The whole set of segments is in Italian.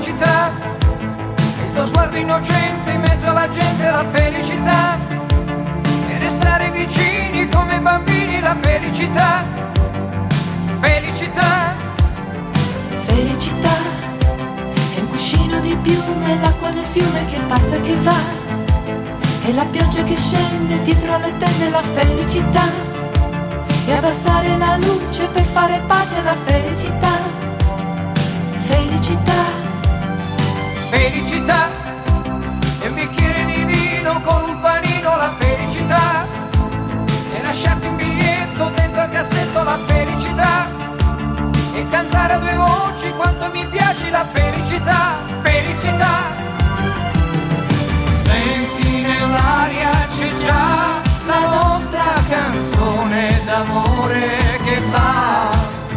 felicità, il tuo sguardo innocente in mezzo alla gente, la felicità, e restare vicini come bambini, la felicità, felicità. Felicità è un cuscino di piume, l'acqua del fiume che passa e che va, e la pioggia che scende dietro alle tende, la felicità, e abbassare la luce per fare pace, la felicità, felicità. Felicità è un bicchiere di vino con un panino, la felicità, e lasciarti un biglietto dentro al cassetto, la felicità, e cantare a due voci quanto mi piace, la felicità, felicità. Senti nell'aria c'è già la nostra canzone d'amore che va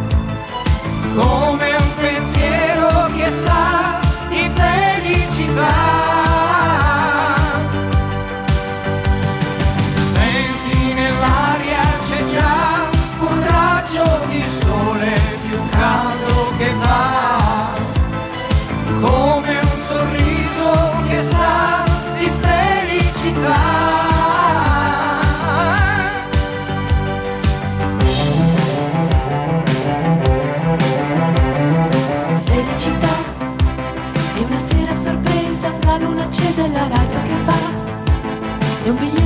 come un pensiero che sa di felicità. Senti nell'aria c'è già un raggio di sole più caldo che va come un sorriso che sa di felicità. Felicità è una sera sorpresa, la luna accesa e la radio che va, è un biglietto